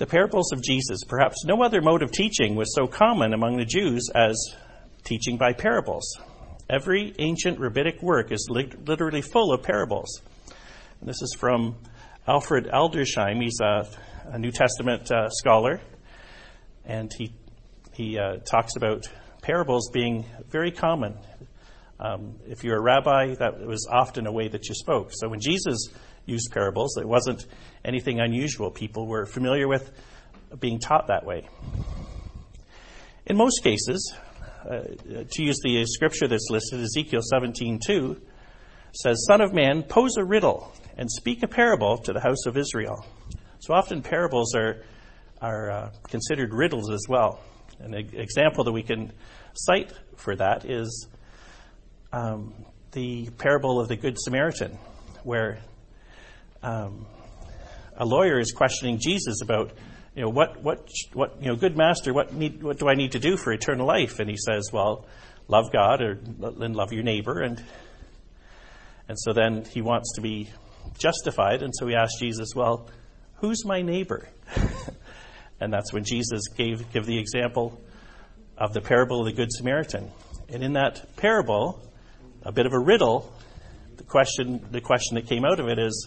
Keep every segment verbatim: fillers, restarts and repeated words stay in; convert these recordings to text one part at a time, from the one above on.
The parables of Jesus. Perhaps no other mode of teaching was so common among the Jews as teaching by parables. Every ancient rabbinic work is li- literally full of parables. And this is from Alfred Aldersheim. He's a, a New Testament uh, scholar, and he he uh, talks about parables being very common. Um, if you're a rabbi, that was often a way that you spoke. So when Jesus used parables, it wasn't anything unusual. People were familiar with being taught that way. In most cases, uh, to use the scripture that's listed, Ezekiel seventeen two, says, "Son of man, pose a riddle and speak a parable to the house of Israel." So often parables are are uh, considered riddles as well. An example that we can cite for that is um, the parable of the Good Samaritan, where um, a lawyer is questioning Jesus about, you know, what, what, what, you know, good master, what need, what do I need to do for eternal life? And he says, well, love God or and love your neighbor, and and so then he wants to be justified, and so he asks Jesus, well, who's my neighbor? And that's when Jesus gave give the example of the parable of the Good Samaritan. And in that parable, a bit of a riddle, the question the question that came out of it is,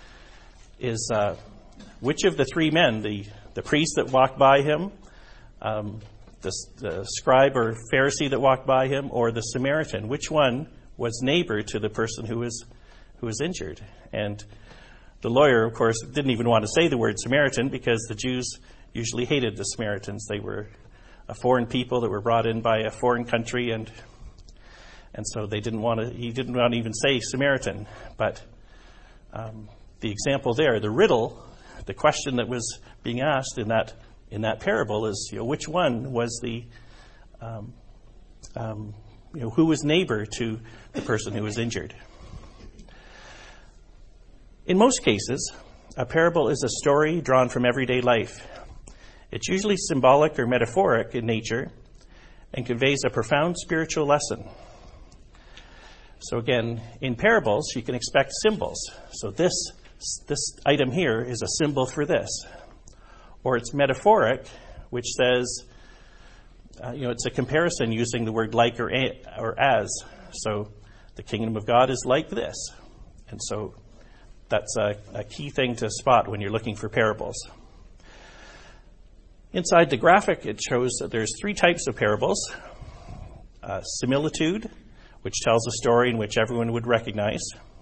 is uh, which of the three men, the, the priest that walked by him, um, the, the scribe or Pharisee that walked by him, or the Samaritan, which one was neighbor to the person who was who was injured? And the lawyer, of course, didn't even want to say the word Samaritan because the Jews usually hated the Samaritans. They were a foreign people that were brought in by a foreign country, and and so they didn't want to. He didn't want to even say Samaritan. But um, the example there, the riddle, the question that was being asked in that in that parable is, you know, which one was the, um, um, you know, who was neighbor to the person who was injured? In most cases, a parable is a story drawn from everyday life. It's usually symbolic or metaphoric in nature and conveys a profound spiritual lesson. So again, in parables, you can expect symbols. So this this item here is a symbol for this. Or it's metaphoric, which says, uh, you know, it's a comparison using the word like or, a, or as. So the kingdom of God is like this. And so that's a, a key thing to spot when you're looking for parables. Inside the graphic, it shows that there's three types of parables. Uh, similitude, which tells a story in which everyone would recognize.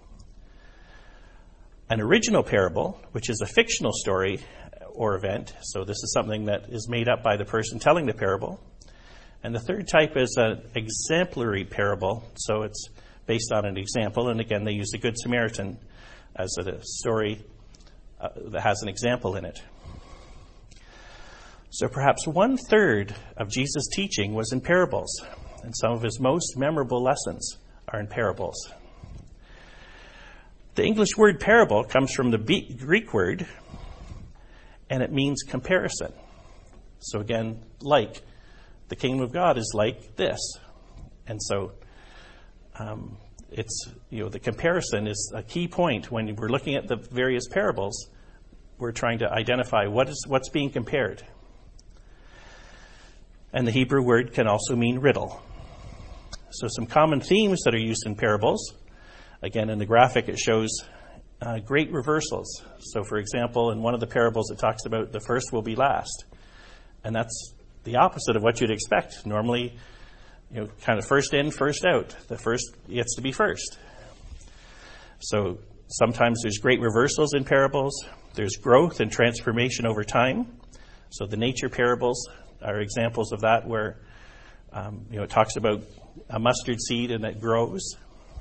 An original parable, which is a fictional story or event. So this is something that is made up by the person telling the parable. And the third type is an exemplary parable. So it's based on an example. And again, they use the Good Samaritan as a story uh, that has an example in it. So perhaps one third of Jesus' teaching was in parables, and some of his most memorable lessons are in parables. The English word parable comes from the Greek word, and it means comparison. So again, like, the kingdom of God is like this. And so um, it's, you know, the comparison is a key point when we're looking at the various parables. We're trying to identify what is what's being compared. And the Hebrew word can also mean riddle. So some common themes that are used in parables. Again, in the graphic, it shows uh, great reversals. So, for example, in one of the parables, it talks about the first will be last. And that's the opposite of what you'd expect. Normally, you know, kind of first in, first out. The first gets to be first. So sometimes there's great reversals in parables. There's growth and transformation over time. So the nature parables are examples of that, where um, you know, it talks about a mustard seed and it grows.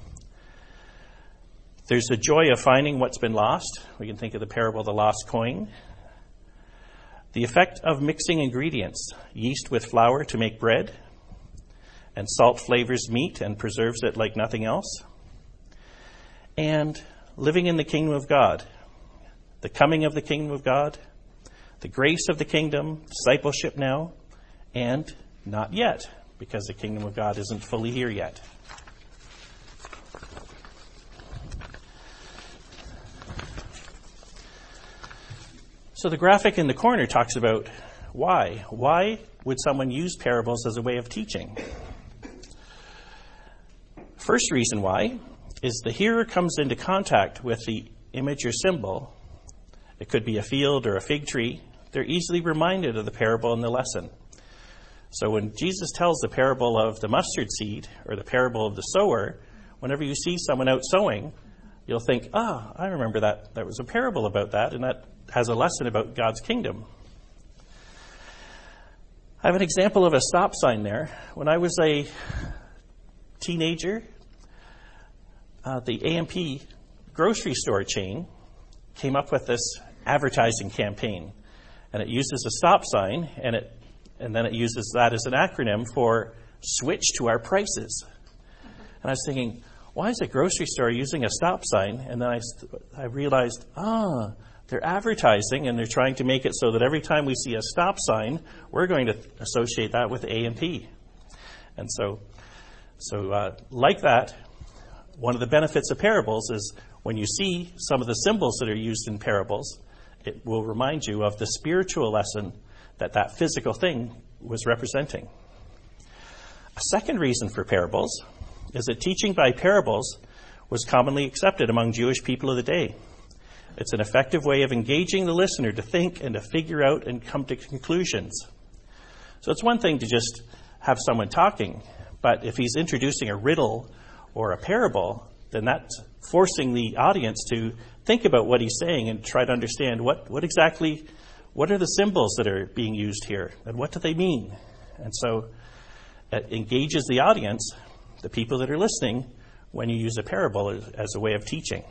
There's the joy of finding what's been lost. We can think of the parable of the lost coin. The effect of mixing ingredients, yeast with flour to make bread, and salt flavors meat and preserves it like nothing else. And living in the kingdom of God, the coming of the kingdom of God, the grace of the kingdom, discipleship now, and not yet, because the kingdom of God isn't fully here yet. So the graphic in the corner talks about why. Why would someone use parables as a way of teaching? First reason why is the hearer comes into contact with the image or symbol. It could be a field or a fig tree. They're easily reminded of the parable in the lesson. So when Jesus tells the parable of the mustard seed or the parable of the sower, whenever you see someone out sowing, you'll think, ah, I remember that. There was a parable about that, and that has a lesson about God's kingdom. I have an example of a stop sign there. When I was a teenager, uh, the A M P grocery store chain came up with this advertising campaign. And it uses a stop sign, and it and then it uses that as an acronym for switch to our prices. And I was thinking, why is a grocery store using a stop sign? And then I, I realized, ah, they're advertising, and they're trying to make it so that every time we see a stop sign, we're going to associate that with A M P. And so, so uh, like that, one of the benefits of parables is when you see some of the symbols that are used in parables, it will remind you of the spiritual lesson that that physical thing was representing. A second reason for parables is that teaching by parables was commonly accepted among Jewish people of the day. It's an effective way of engaging the listener to think and to figure out and come to conclusions. So it's one thing to just have someone talking, but if he's introducing a riddle or a parable, then that's forcing the audience to think about what he's saying and try to understand what, what exactly, what are the symbols that are being used here and what do they mean? And so it engages the audience, the people that are listening, when you use a parable as, as a way of teaching.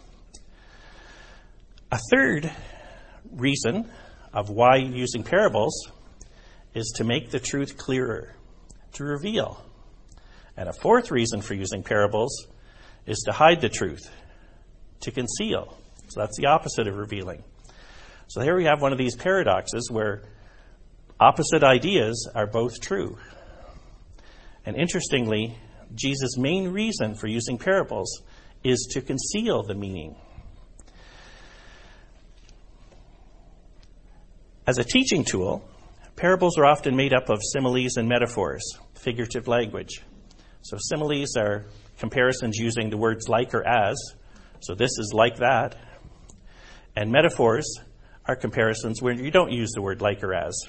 A third reason of why using parables is to make the truth clearer, to reveal. And a fourth reason for using parables is to hide the truth, to conceal. So that's the opposite of revealing. So here we have one of these paradoxes where opposite ideas are both true. And interestingly, Jesus' main reason for using parables is to conceal the meaning. As a teaching tool, parables are often made up of similes and metaphors, figurative language. So similes are comparisons using the words like or as. So this is like that. And metaphors are comparisons where you don't use the word like or as.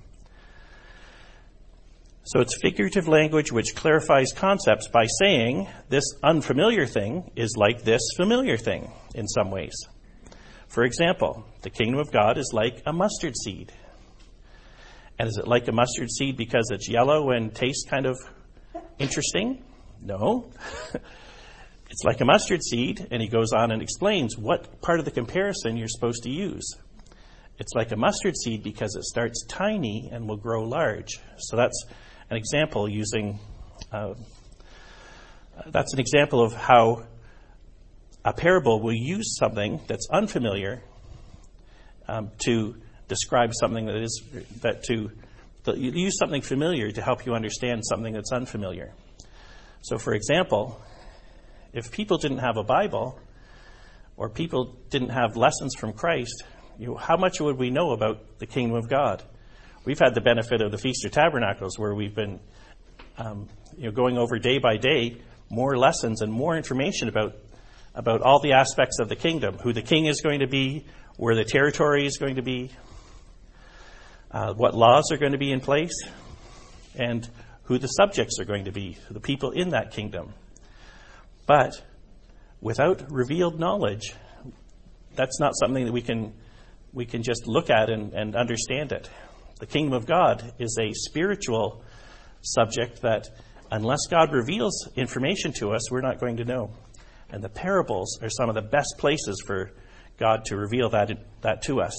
So it's figurative language which clarifies concepts by saying this unfamiliar thing is like this familiar thing in some ways. For example, the kingdom of God is like a mustard seed. And is it like a mustard seed because it's yellow and tastes kind of interesting? No. It's like a mustard seed, and he goes on and explains what part of the comparison you're supposed to use. It's like a mustard seed because it starts tiny and will grow large. So that's an example using, uh, that's an example of how a parable will use something that's unfamiliar um, to describe something that is, that to, to use something familiar to help you understand something that's unfamiliar. So for example, if people didn't have a Bible or people didn't have lessons from Christ, you know, how much would we know about the kingdom of God? We've had the benefit of the Feast of Tabernacles where we've been um, you know, going over day by day more lessons and more information about about all the aspects of the kingdom, who the king is going to be, where the territory is going to be, uh, what laws are going to be in place, and who the subjects are going to be, the people in that kingdom. But without revealed knowledge, that's not something that we can we can just look at and, and understand it. The kingdom of God is a spiritual subject that unless God reveals information to us, we're not going to know. And the parables are some of the best places for God to reveal that, that to us.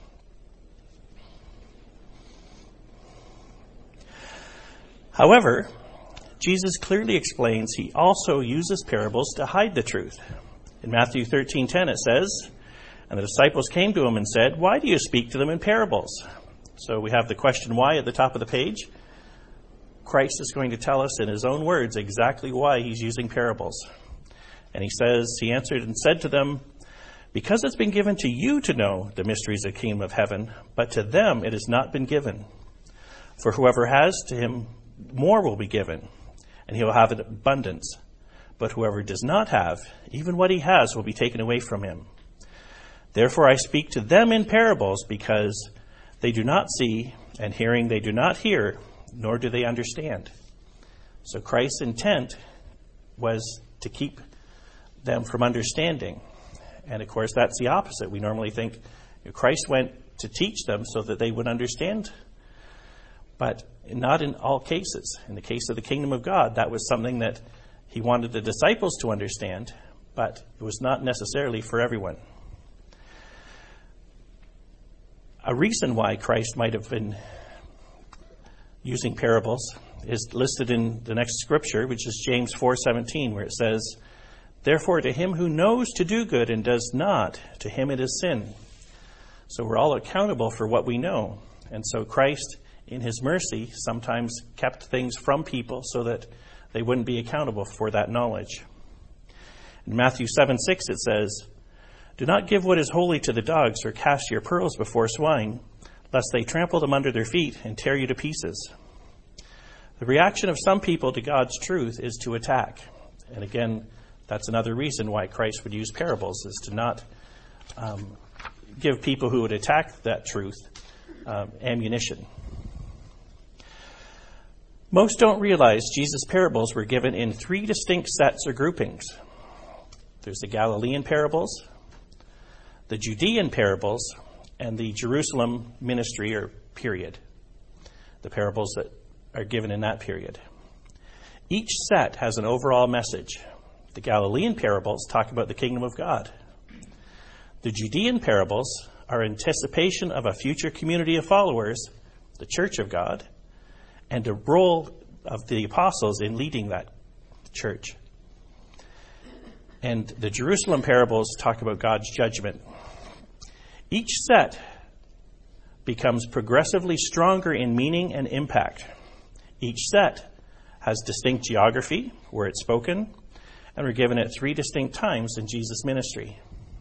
However, Jesus clearly explains he also uses parables to hide the truth. In Matthew thirteen ten it says, "And the disciples came to him and said, 'Why do you speak to them in parables?'" So we have the question why at the top of the page. Christ is going to tell us in his own words exactly why he's using parables. And he says, he answered and said to them, Because it's been given to you to know the mysteries of the kingdom of heaven, but to them it has not been given. For whoever has, to him more will be given, and he will have an abundance. But whoever does not have, even what he has will be taken away from him. Therefore I speak to them in parables, because they do not see, and hearing they do not hear, nor do they understand. So Christ's intent was to keep them from understanding. And of course, that's the opposite. We normally think you know, Christ went to teach them so that they would understand. But not in all cases. In the case of the kingdom of God, that was something that he wanted the disciples to understand, but it was not necessarily for everyone. A reason why Christ might have been using parables is listed in the next scripture, which is James four seventeen, where it says, "Therefore to him who knows to do good and does not, to him it is sin." So we're all accountable for what we know. And so Christ, in his mercy, sometimes kept things from people so that they wouldn't be accountable for that knowledge. In Matthew seven six it says, "Do not give what is holy to the dogs, or cast your pearls before swine, lest they trample them under their feet and tear you to pieces." The reaction of some people to God's truth is to attack. And again, that's another reason why Christ would use parables, is to not um, give people who would attack that truth um, ammunition. Most don't realize Jesus' parables were given in three distinct sets or groupings. There's the Galilean parables, the Judean parables, and the Jerusalem ministry or period, the parables that are given in that period. Each set has an overall message. The Galilean parables talk about the kingdom of God. The Judean parables are anticipation of a future community of followers, the church of God, and a role of the apostles in leading that church. And the Jerusalem parables talk about God's judgment. Each set becomes progressively stronger in meaning and impact. Each set has distinct geography, where it's spoken, and we're given at three distinct times in Jesus' ministry.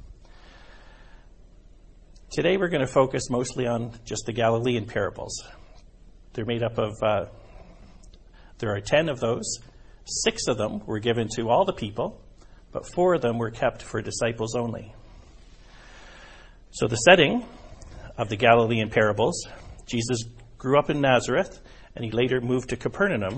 Today we're going to focus mostly on just the Galilean parables. They're made up of, uh, there are ten of those. Six of them were given to all the people, but four of them were kept for disciples only. So the setting of the Galilean parables, Jesus grew up in Nazareth, and he later moved to Capernaum,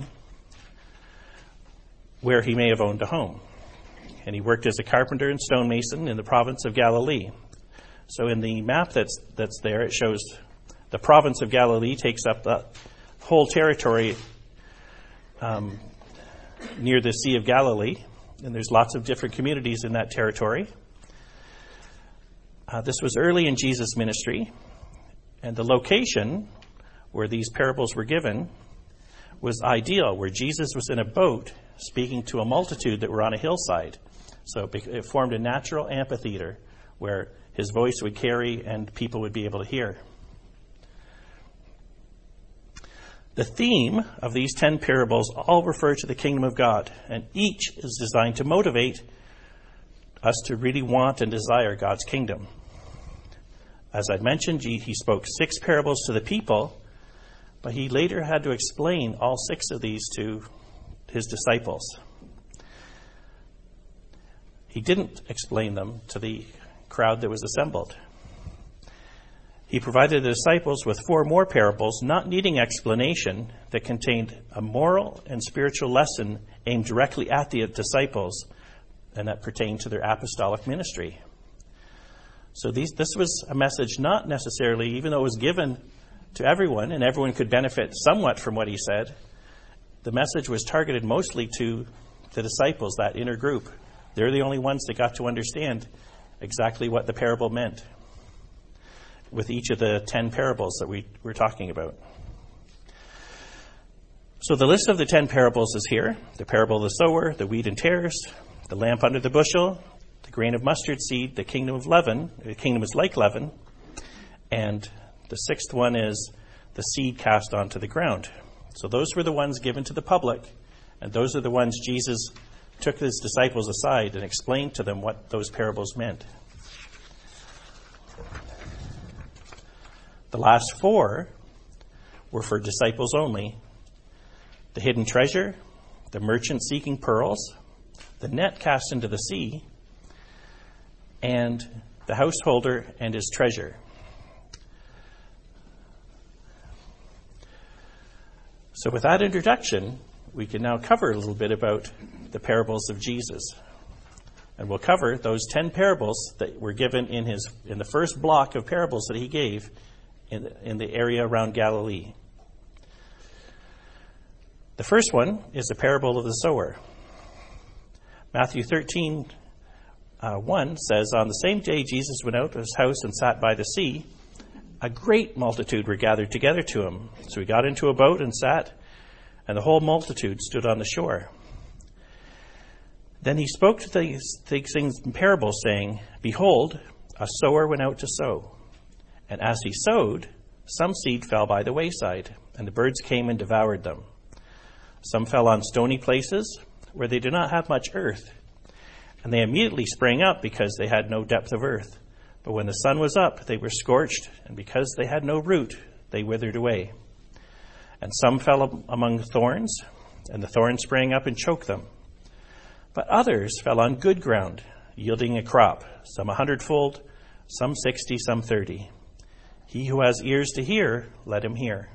where he may have owned a home. And he worked as a carpenter and stonemason in the province of Galilee. So in the map that's that's there, it shows the province of Galilee takes up the whole territory um, near the Sea of Galilee. And there's lots of different communities in that territory. Uh, this was early in Jesus' ministry. And the location where these parables were given was ideal, where Jesus was in a boat speaking to a multitude that were on a hillside. So it formed a natural amphitheater where his voice would carry and people would be able to hear. The theme of these ten parables all refer to the kingdom of God, and each is designed to motivate us to really want and desire God's kingdom. As I mentioned, he spoke six parables to the people, but he later had to explain all six of these to his disciples. He didn't explain them to the crowd that was assembled. He provided the disciples with four more parables, not needing explanation, that contained a moral and spiritual lesson aimed directly at the disciples and that pertained to their apostolic ministry. So these, this was a message not necessarily, even though it was given to everyone and everyone could benefit somewhat from what he said, the message was targeted mostly to the disciples, that inner group. They're the only ones that got to understand exactly what the parable meant with each of the ten parables that we were talking about. So the list of the ten parables is here. The parable of the sower, the wheat and tares, the lamp under the bushel, the grain of mustard seed, the kingdom of leaven, the kingdom is like leaven, and the sixth one is the seed cast onto the ground. So those were the ones given to the public, and those are the ones Jesus took his disciples aside and explained to them what those parables meant. The last four were for disciples only. The hidden treasure, the merchant seeking pearls, the net cast into the sea, and the householder and his treasure. So with that introduction, we can now cover a little bit about the parables of Jesus. And we'll cover those ten parables that were given in his in the first block of parables that he gave in the, in the area around Galilee. The first one is the parable of the sower. Matthew thirteen, uh, one says, "On the same day Jesus went out of his house and sat by the sea. A great multitude were gathered together to him. So he got into a boat and sat, and the whole multitude stood on the shore. Then he spoke to these, these things in parables, saying, Behold, a sower went out to sow. And as he sowed, some seed fell by the wayside, and the birds came and devoured them. Some fell on stony places, where they did not have much earth. And they immediately sprang up, because they had no depth of earth. But when the sun was up, they were scorched, and because they had no root, they withered away. And some fell among thorns, and the thorns sprang up and choked them. But others fell on good ground, yielding a crop, some a hundredfold, some sixty, some thirty. He who has ears to hear, let him hear."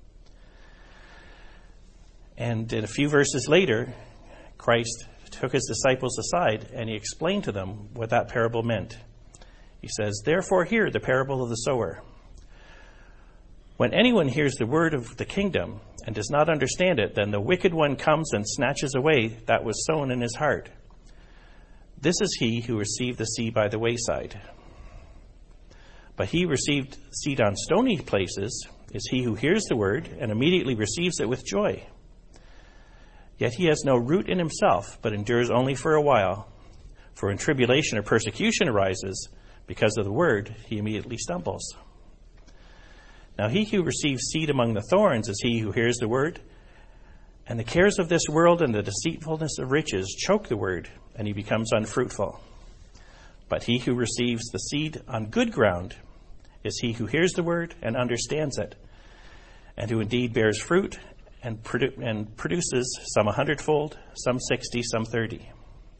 And in a few verses later, Christ took his disciples aside, and he explained to them what that parable meant. He says, "Therefore hear the parable of the sower. When anyone hears the word of the kingdom and does not understand it, then the wicked one comes and snatches away that was sown in his heart. This is he who received the seed by the wayside. But he who received seed on stony places is he who hears the word and immediately receives it with joy. Yet he has no root in himself, but endures only for a while. For when tribulation or persecution arises because of the word, he immediately stumbles. Now he who receives seed among the thorns is he who hears the word, and the cares of this world and the deceitfulness of riches choke the word, and he becomes unfruitful. But he who receives the seed on good ground is he who hears the word and understands it, and who indeed bears fruit and, produ- and produces some a hundredfold, some sixty, some thirty."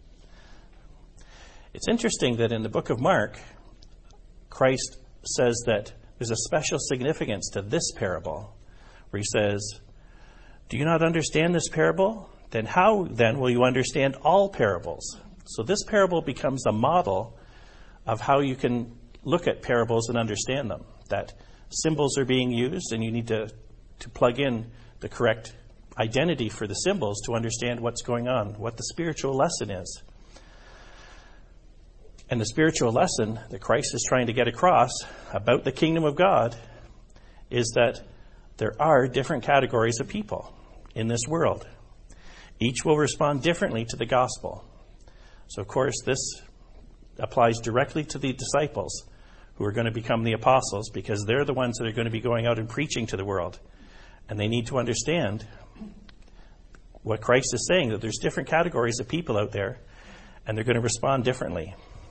It's interesting that in the book of Mark, Christ says that there's a special significance to this parable, where he says, "Do you not understand this parable? Then how then will you understand all parables?" So this parable becomes a model of how you can look at parables and understand them. That symbols are being used, and you need to, to plug in the correct identity for the symbols to understand what's going on, what the spiritual lesson is. And the spiritual lesson that Christ is trying to get across about the kingdom of God is that there are different categories of people in this world. Each will respond differently to the gospel. So, of course, this applies directly to the disciples who are going to become the apostles, because they're the ones that are going to be going out and preaching to the world. And they need to understand what Christ is saying, that there's different categories of people out there, and they're going to respond differently.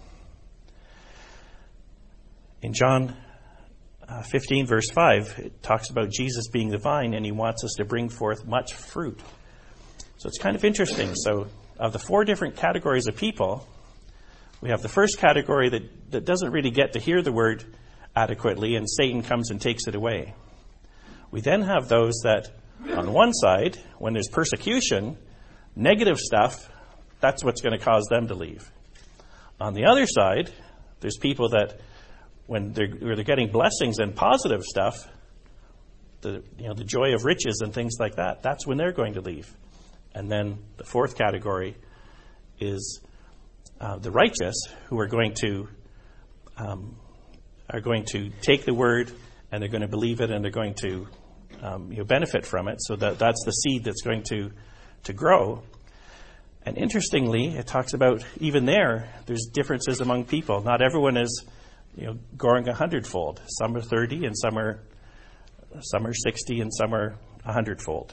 In John uh, fifteen, verse five, it talks about Jesus being the vine, and he wants us to bring forth much fruit. So it's kind of interesting. So of the four different categories of people, we have the first category that, that doesn't really get to hear the word adequately, and Satan comes and takes it away. We then have those that, on one side, when there's persecution, negative stuff, that's what's going to cause them to leave. On the other side, there's people that when they're, when they're getting blessings and positive stuff, the you know the joy of riches and things like that, that's when they're going to leave. And then the fourth category is uh, the righteous, who are going to um, are going to take the word, and they're going to believe it, and they're going to um, you know, benefit from it. So that that's the seed that's going to to grow. And interestingly, it talks about even there, there's differences among people. Not everyone is you know, growing a hundredfold. Some are thirty, and some are some are sixty, and some are a hundredfold.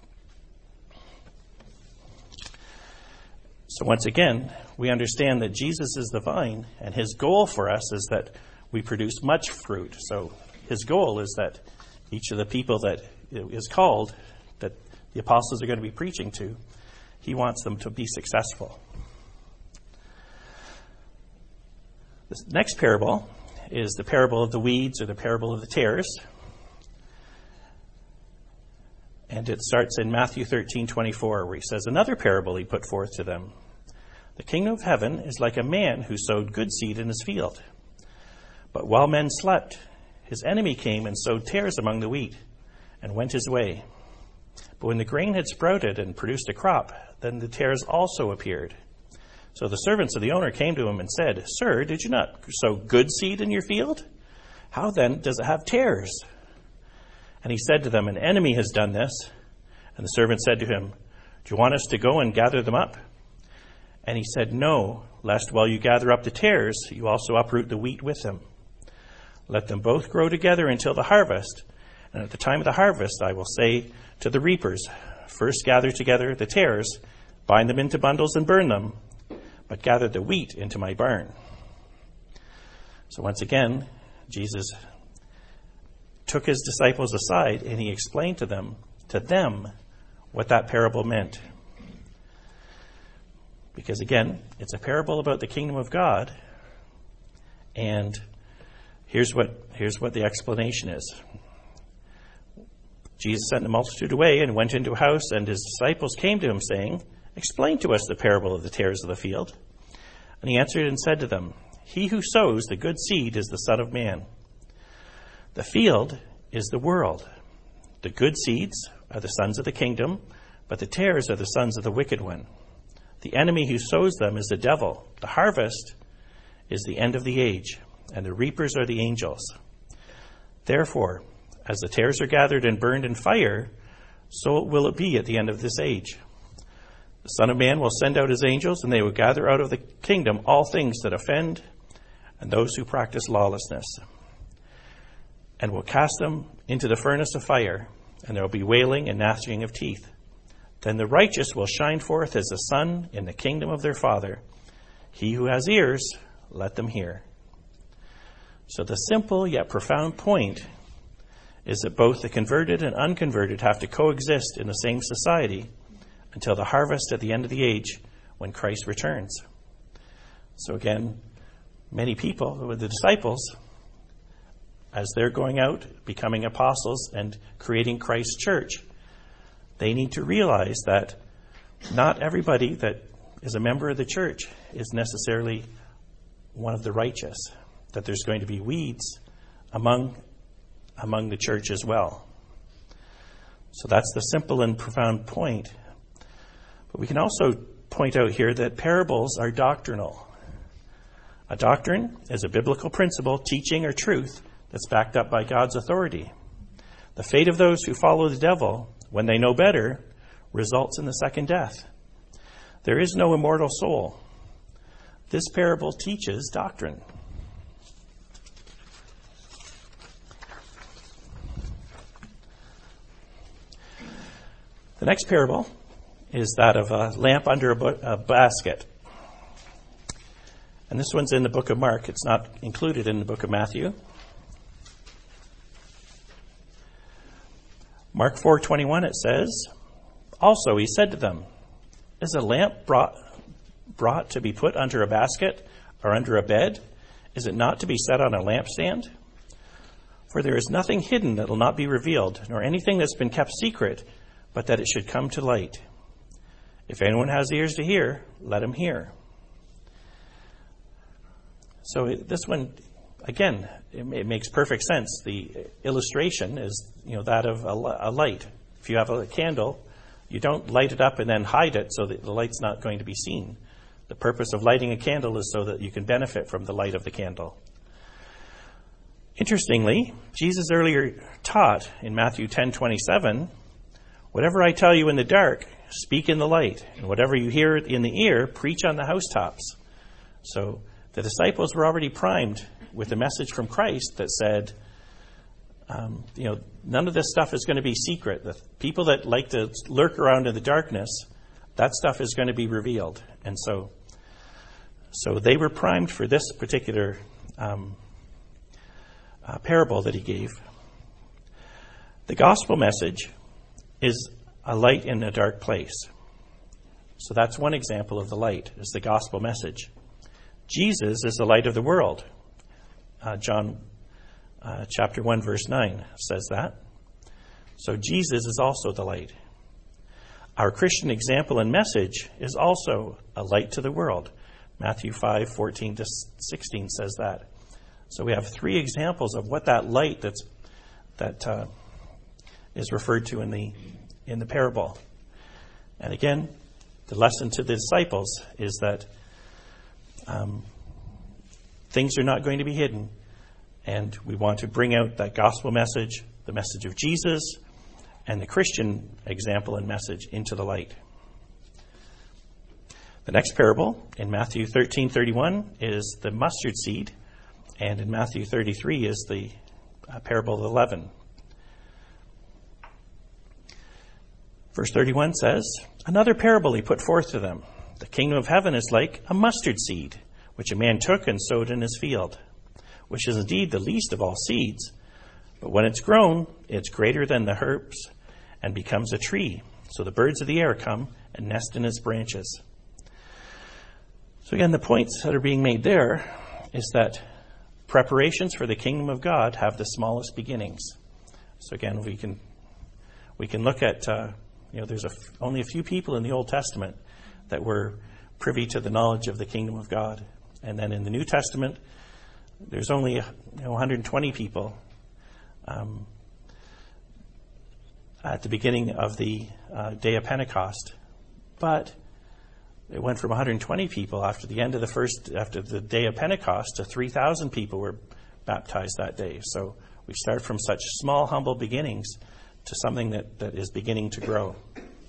So once again, we understand that Jesus is the vine, and his goal for us is that we produce much fruit. So his goal is that each of the people that is called, that the apostles are going to be preaching to, he wants them to be successful. The next parable is the parable of the weeds, or the parable of the tares. And it starts in Matthew thirteen twenty-four, where he says, "Another parable he put forth to them. The kingdom of heaven is like a man who sowed good seed in his field. But while men slept, his enemy came and sowed tares among the wheat, and went his way. But when the grain had sprouted and produced a crop, then the tares also appeared. So the servants of the owner came to him and said, 'Sir, did you not sow good seed in your field? How then does it have tares?' And he said to them, 'An enemy has done this.' And the servant said to him, 'Do you want us to go and gather them up?' And he said, 'No, lest while you gather up the tares, you also uproot the wheat with them. Let them both grow together until the harvest. And at the time of the harvest, I will say to the reapers, first gather together the tares, bind them into bundles and burn them, but gather the wheat into my barn.'" So once again, Jesus took his disciples aside and he explained to them, to them, what that parable meant. Because again, it's a parable about the kingdom of God, and here's what here's what the explanation is. Jesus sent the multitude away and went into a house, and his disciples came to him, saying, "Explain to us the parable of the tares of the field." And he answered and said to them, "He who sows the good seed is the Son of Man. The field is the world. The good seeds are the sons of the kingdom, but the tares are the sons of the wicked one. The enemy who sows them is the devil. The harvest is the end of the age, and the reapers are the angels. Therefore, as the tares are gathered and burned in fire, so will it be at the end of this age. The Son of Man will send out his angels, and they will gather out of the kingdom all things that offend and those who practice lawlessness, and will cast them into the furnace of fire, and there will be wailing and gnashing of teeth. Then the righteous will shine forth as the sun in the kingdom of their Father. He who has ears, let them hear." So the simple yet profound point is that both the converted and unconverted have to coexist in the same society until the harvest at the end of the age, when Christ returns. So again, many people, the disciples, as they're going out, becoming apostles and creating Christ's church, they need to realize that not everybody that is a member of the church is necessarily one of the righteous, that there's going to be weeds among among the church as well. So that's the simple and profound point. But we can also point out here that parables are doctrinal. A doctrine is a biblical principle, teaching, or truth that's backed up by God's authority. The fate of those who follow the devil, when they know better, results in the second death. There is no immortal soul. This parable teaches doctrine. The next parable is that of a lamp under a, bu- a basket. And this one's in the book of Mark. It's not included in the book of Matthew. Mark four twenty-one, it says, "Also he said to them, 'Is a lamp brought, brought to be put under a basket or under a bed? Is it not to be set on a lampstand? For there is nothing hidden that will not be revealed, nor anything that's been kept secret, but that it should come to light. If anyone has ears to hear, let him hear.'" So this one, again, it, it makes perfect sense. The illustration is, you know, that of a, a light. If you have a candle, you don't light it up and then hide it so that the light's not going to be seen. The purpose of lighting a candle is so that you can benefit from the light of the candle. Interestingly, Jesus earlier taught in Matthew ten twenty-seven, "Whatever I tell you in the dark, speak in the light, and whatever you hear in the ear, preach on the housetops." So the disciples were already primed with a message from Christ that said, um, you know, none of this stuff is going to be secret. The people that like to lurk around in the darkness, that stuff is going to be revealed. And so, so they were primed for this particular um, uh, parable that he gave. The gospel message is a light in a dark place. So that's one example of the light, is the gospel message. Jesus is the light of the world. Uh, John uh, chapter one, verse nine says that. So Jesus is also the light. Our Christian example and message is also a light to the world. Matthew five, fourteen to sixteen says that. So we have three examples of what that light that's that uh, is referred to in the in the parable. And again, the lesson to the disciples is that um, things are not going to be hidden, and we want to bring out that gospel message, the message of Jesus, and the Christian example and message into the light. The next parable in Matthew thirteen thirty-one is the mustard seed, and in Matthew thirty-three is the uh, parable of the leaven. Verse thirty-one says, "Another parable he put forth to them. The kingdom of heaven is like a mustard seed, which a man took and sowed in his field, which is indeed the least of all seeds. But when it's grown, it's greater than the herbs and becomes a tree. So the birds of the air come and nest in its branches." So again, the points that are being made there is that preparations for the kingdom of God have the smallest beginnings. So again, we can we can look at, uh, you know, there's a, only a few people in the Old Testament that were privy to the knowledge of the kingdom of God. And then in the New Testament, there's only you know, one hundred twenty people um, at the beginning of the uh, day of Pentecost. But it went from one hundred twenty people after the end of the first, after the day of Pentecost, to three thousand people were baptized that day. So we start from such small, humble beginnings to something that, that is beginning to grow.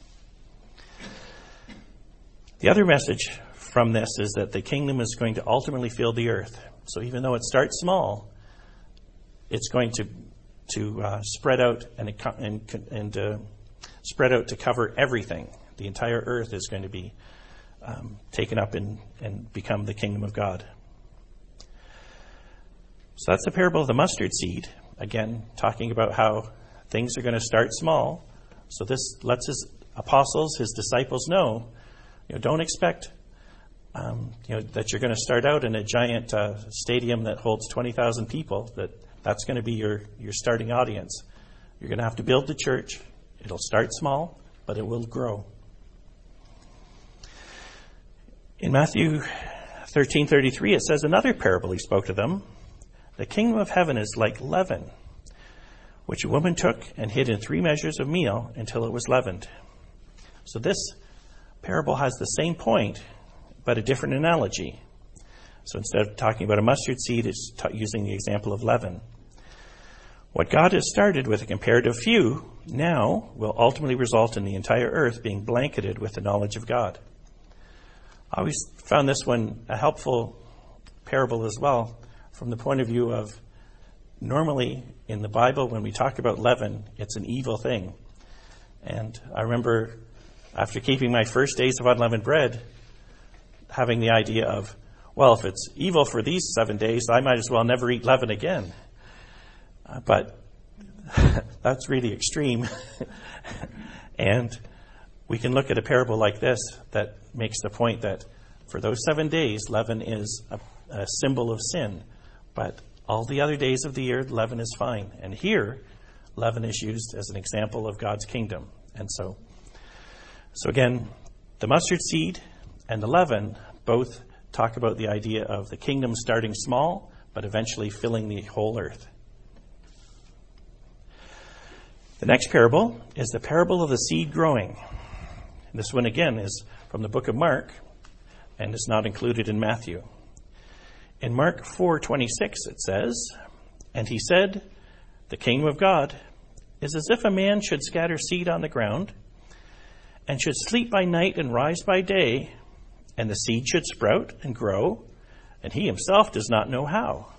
The other message from this is that the kingdom is going to ultimately fill the earth. So even though it starts small, it's going to to uh, spread out and and, and uh, spread out to cover everything. The entire earth is going to be um, taken up in, and become the kingdom of God. So that's the parable of the mustard seed. Again, talking about how things are going to start small. So this lets his apostles, his disciples know, you know, don't expect um, you know, that you're going to start out in a giant uh, stadium that holds twenty thousand people, that that's going to be your, your starting audience. You're going to have to build the church. It'll start small, but it will grow. In Matthew thirteen thirty-three, it says, "Another parable he spoke to them. The kingdom of heaven is like leaven, which a woman took and hid in three measures of meal until it was leavened." So this parable has the same point, but a different analogy. So instead of talking about a mustard seed, it's t- using the example of leaven. What God has started with a comparative few now will ultimately result in the entire earth being blanketed with the knowledge of God. I always found this one a helpful parable as well, from the point of view of normally in the Bible, when we talk about leaven, it's an evil thing. And I remember after keeping my first days of unleavened bread, having the idea of, well, if it's evil for these seven days, I might as well never eat leaven again. Uh, but that's really extreme. And we can look at a parable like this that makes the point that for those seven days, leaven is a, a symbol of sin. But all the other days of the year, leaven is fine. And here, leaven is used as an example of God's kingdom. And so, so again, the mustard seed and the leaven both talk about the idea of the kingdom starting small, but eventually filling the whole earth. The next parable is the parable of the seed growing. This one, again, is from the book of Mark, and is not included in Matthew. In Mark four twenty-six, it says, "And he said, the kingdom of God is as if a man should scatter seed on the ground, and should sleep by night and rise by day, and the seed should sprout and grow, and he himself does not know how.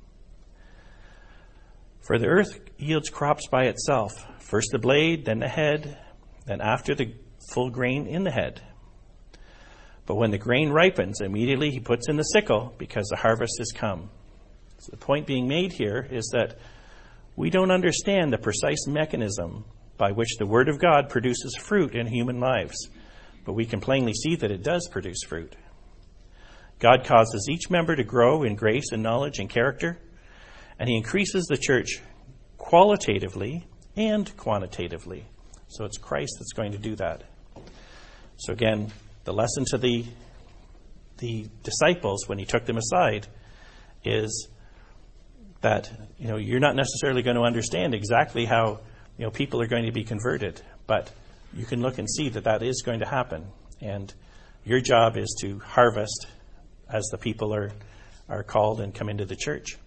For the earth yields crops by itself, first the blade, then the head, then after the full grain in the head. But when the grain ripens, immediately he puts in the sickle, because the harvest has come." So the point being made here is that we don't understand the precise mechanism by which the Word of God produces fruit in human lives, but we can plainly see that it does produce fruit. God causes each member to grow in grace and knowledge and character, and He increases the church qualitatively and quantitatively. So it's Christ that's going to do that. So again, the lesson to the the disciples when He took them aside is that, you know, you're not necessarily going to understand exactly how, you know, people are going to be converted, but you can look and see that that is going to happen. And your job is to harvest as the people are, are called and come into the church.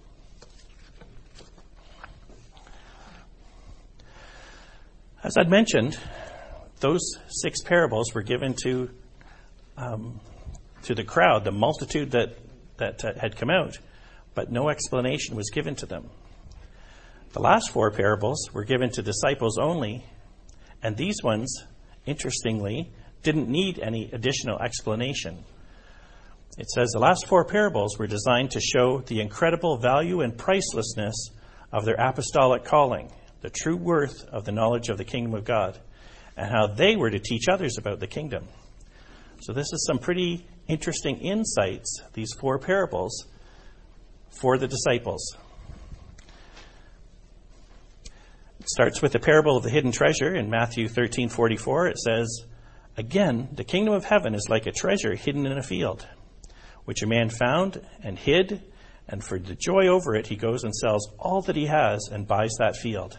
As I'd mentioned, those six parables were given to um, to the crowd, the multitude that, that uh, had come out, but no explanation was given to them. The last four parables were given to disciples only, and these ones, interestingly, didn't need any additional explanation. It says the last four parables were designed to show the incredible value and pricelessness of their apostolic calling, the true worth of the knowledge of the kingdom of God, and how they were to teach others about the kingdom. So this is some pretty interesting insights, these four parables, for the disciples. It starts with the parable of the hidden treasure in Matthew thirteen forty-four. It says, "Again, the kingdom of heaven is like a treasure hidden in a field, which a man found and hid, and for the joy over it, he goes and sells all that he has and buys that field."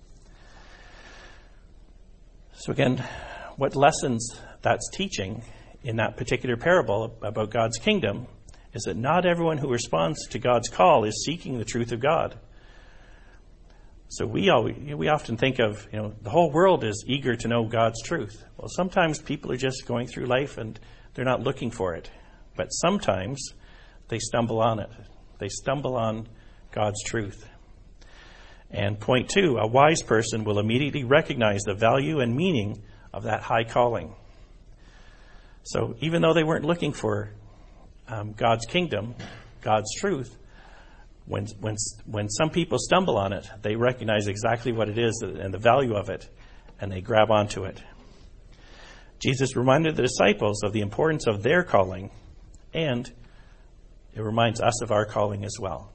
So again, what lessons that's teaching in that particular parable about God's kingdom is that not everyone who responds to God's call is seeking the truth of God. So we always, we often think of, you know, the whole world is eager to know God's truth. Well, sometimes people are just going through life and they're not looking for it. But sometimes they stumble on it. They stumble on God's truth. And point two, a wise person will immediately recognize the value and meaning of that high calling. So even though they weren't looking for um, God's kingdom, God's truth, when when when some people stumble on it, they recognize exactly what it is and the value of it, and they grab onto it. Jesus reminded the disciples of the importance of their calling, and it reminds us of our calling as well.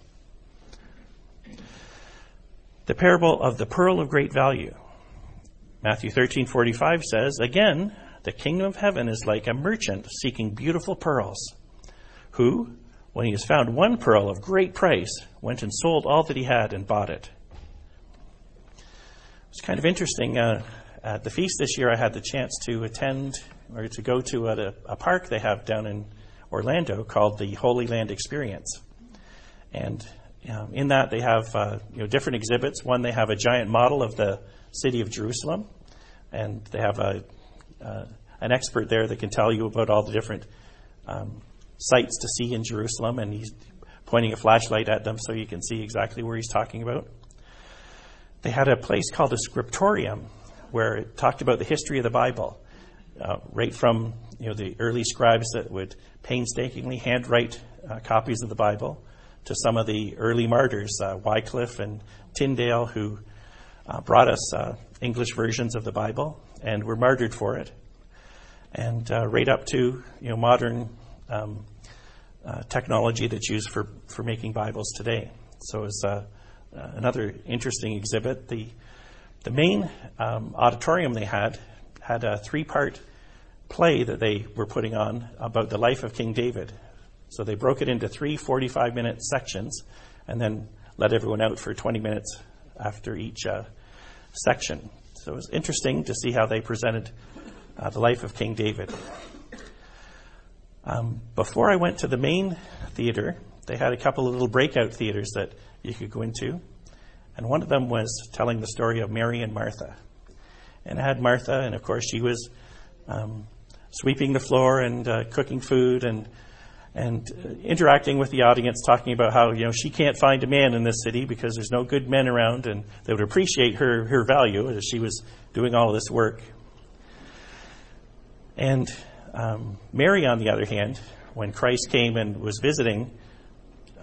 The parable of the pearl of great value. Matthew thirteen forty-five says, "Again, the kingdom of heaven is like a merchant seeking beautiful pearls, who, when he has found one pearl of great price, went and sold all that he had and bought it." It's kind of interesting. Uh, at the feast this year, I had the chance to attend or to go to a, a park they have down in Orlando called the Holy Land Experience. And um, in that, they have uh, you know different exhibits. One, they have a giant model of the city of Jerusalem, and they have a uh, an expert there that can tell you about all the different um, sights to see in Jerusalem, and he's pointing a flashlight at them so you can see exactly where he's talking about. They had a place called a scriptorium where it talked about the history of the Bible, uh, right from you know the early scribes that would painstakingly handwrite uh, copies of the Bible to some of the early martyrs, uh, Wycliffe and Tyndale, who uh, brought us uh, English versions of the Bible and were martyred for it, and uh, right up to you know modern um, uh, technology that's used for, for making Bibles today. So it's uh, uh, another interesting exhibit. The the main um, auditorium they had had a three-part play that they were putting on about the life of King David. So they broke it into three forty-five-minute sections and then let everyone out for twenty minutes after each uh, section. So it was interesting to see how they presented uh, the life of King David. Um, before I went to the main theater, they had a couple of little breakout theaters that you could go into. And one of them was telling the story of Mary and Martha. And it had Martha, and of course she was um, sweeping the floor and uh, cooking food and and uh, interacting with the audience, talking about how, you know, she can't find a man in this city because there's no good men around, and they would appreciate her, her value as she was doing all of this work. And um, Mary, on the other hand, when Christ came and was visiting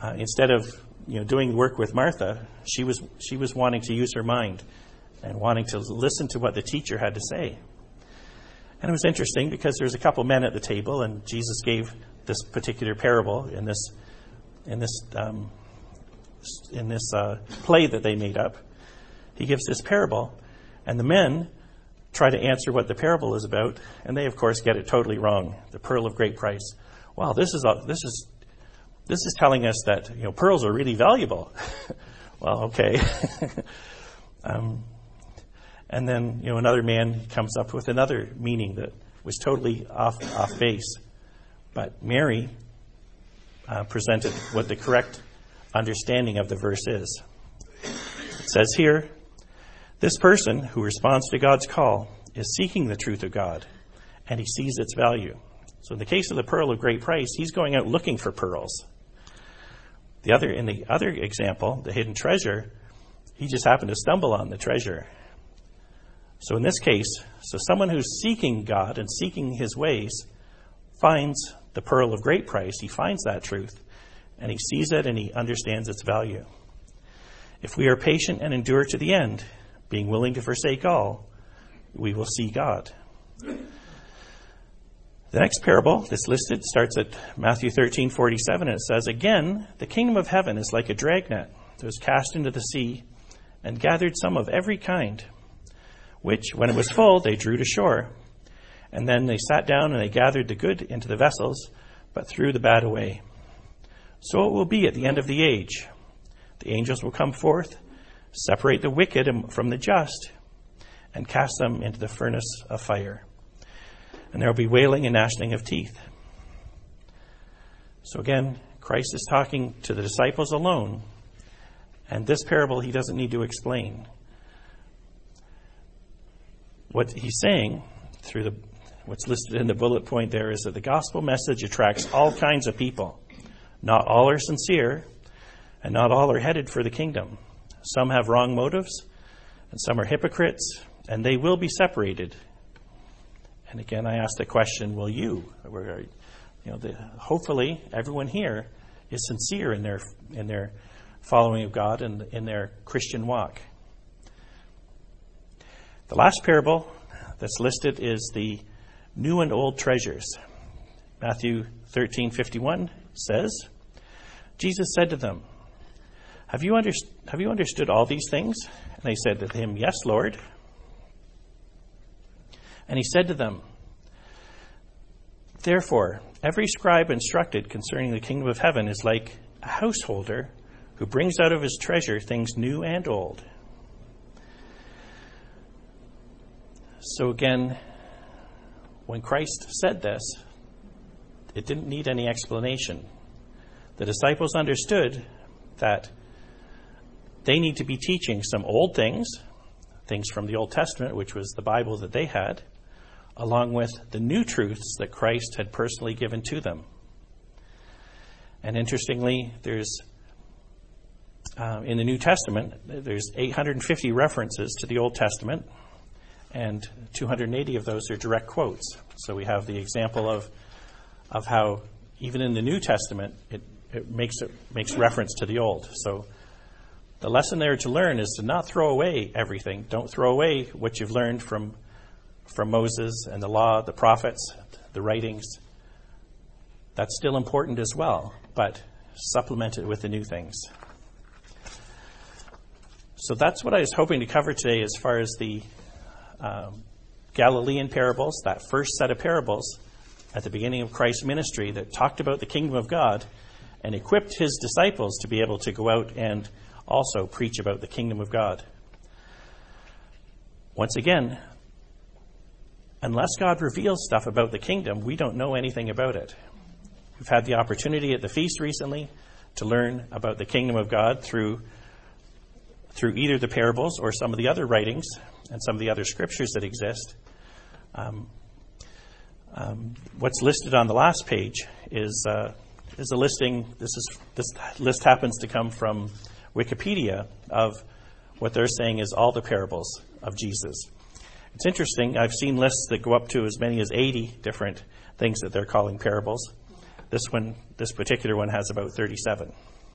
uh, instead of you know doing work with Martha, she was she was wanting to use her mind and wanting to listen to what the teacher had to say. And it was interesting because there was a couple men at the table, and Jesus gave this particular parable in this in this um, in this uh, play that they made up. He gives this parable, and the men try to answer what the parable is about, and they of course get it totally wrong. The pearl of great price. Wow, this is a, this is this is telling us that you know pearls are really valuable. Well, okay. um, and then you know another man comes up with another meaning that was totally off off base. But Mary uh, presented what the correct understanding of the verse is. It says here, this person who responds to God's call is seeking the truth of God, and he sees its value. So in the case of the pearl of great price, he's going out looking for pearls. The other, in the other example, the hidden treasure, he just happened to stumble on the treasure. So in this case, so someone who's seeking God and seeking his ways finds the pearl of great price. He finds that truth, and he sees it, and he understands its value. If we are patient and endure to the end, being willing to forsake all, we will see God. The next parable that's listed starts at Matthew thirteen forty-seven, and it says, again, the kingdom of heaven is like a dragnet that was cast into the sea and gathered some of every kind, which, when it was full, they drew to shore. And then they sat down and they gathered the good into the vessels, but threw the bad away. So it will be at the end of the age. The angels will come forth, separate the wicked from the just, and cast them into the furnace of fire. And there will be wailing and gnashing of teeth. So again, Christ is talking to the disciples alone, and this parable he doesn't need to explain. What he's saying through the what's listed in the bullet point there is that the gospel message attracts all kinds of people. Not all are sincere, and not all are headed for the kingdom. Some have wrong motives, and some are hypocrites, and they will be separated. And again, I ask the question, will you? You know, the, hopefully everyone here is sincere in their in their following of God and in their Christian walk. The last parable that's listed is the new and old treasures. Matthew thirteen fifty-one says, Jesus said to them, Have you, under, have you understood all these things? And they said to him, Yes, Lord. And he said to them, Therefore, every scribe instructed concerning the kingdom of heaven is like a householder who brings out of his treasure things new and old. So again, when Christ said this, it didn't need any explanation. The disciples understood that they need to be teaching some old things, things from the Old Testament, which was the Bible that they had, along with the new truths that Christ had personally given to them. And interestingly, there's uh, in the New Testament, there's eight hundred fifty references to the Old Testament, and two hundred eighty of those are direct quotes. So we have the example of of how even in the New Testament it, it makes it makes reference to the Old. So the lesson there to learn is to not throw away everything. Don't throw away what you've learned from from Moses and the law, the prophets, the writings. That's still important as well, but supplement it with the new things. So that's what I was hoping to cover today as far as the um, Galilean parables, that first set of parables at the beginning of Christ's ministry that talked about the kingdom of God and equipped his disciples to be able to go out and also preach about the kingdom of God. Once again, unless God reveals stuff about the kingdom, we don't know anything about it. We've had the opportunity at the feast recently to learn about the kingdom of God through through either the parables or some of the other writings and some of the other scriptures that exist. Um, um, what's listed on the last page is uh, is a listing. This is this list happens to come from Wikipedia of what they're saying is all the parables of Jesus. It's interesting. I've seen lists that go up to as many as eighty different things that they're calling parables. This one, this particular one, has about thirty-seven.